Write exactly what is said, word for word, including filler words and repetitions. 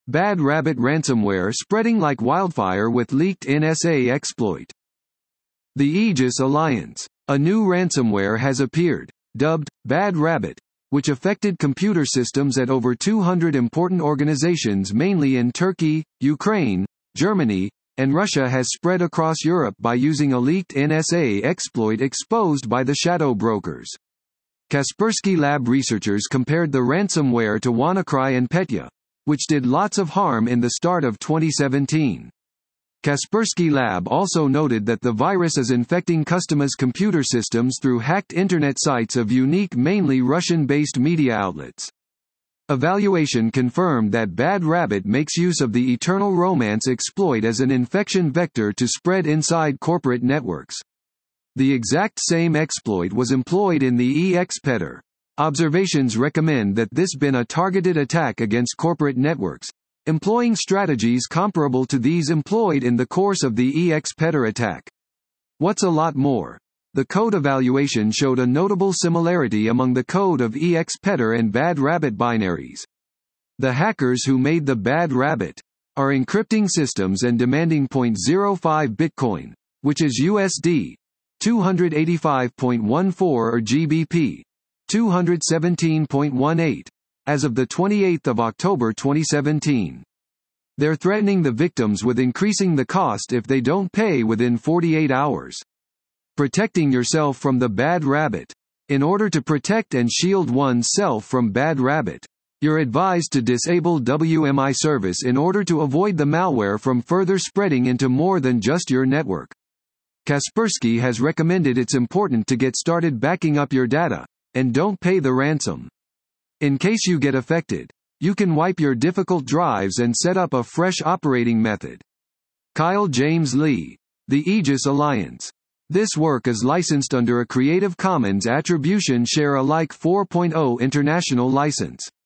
Bad Rabbit ransomware spreading like wildfire with leaked N S A exploit. The Aegis Alliance. A new ransomware has appeared, dubbed Bad Rabbit, which affected computer systems at over two hundred important organizations mainly in Turkey, Ukraine, Germany, and Russia. Has spread across Europe by using a leaked N S A exploit exposed by the shadow brokers. Kaspersky Lab researchers compared the ransomware to WannaCry and Petya, which did lots of harm in the start of twenty seventeen. Kaspersky Lab also noted that the virus is infecting customers' computer systems through hacked internet sites of unique mainly Russian-based media outlets. Evaluation confirmed that Bad Rabbit makes use of the Eternal Romance exploit as an infection vector to spread inside corporate networks. The exact same exploit was employed in the EXPetter. Observations recommend that this been a targeted attack against corporate networks, employing strategies comparable to these employed in the course of the EXPetter attack. What's a lot more? The code evaluation showed a notable similarity among the code of EXPetter and Bad Rabbit binaries. The hackers who made the Bad Rabbit are encrypting systems and demanding zero point zero five Bitcoin, which is U S D two eighty-five point one four or G B P two seventeen point one eight, as of the twenty-eighth of October twenty seventeen. They're threatening the victims with increasing the cost if they don't pay within forty-eight hours. Protecting yourself from the Bad Rabbit. In order to protect and shield one's self from Bad Rabbit, you're advised to disable W M I service in order to avoid the malware from further spreading into more than just your network. Kaspersky has recommended it's important to get started backing up your data, and don't pay the ransom. In case you get affected, you can wipe your difficult drives and set up a fresh operating method. Kyle James Lee. The Aegis Alliance. This work is licensed under a Creative Commons Attribution Share Alike four point oh international license.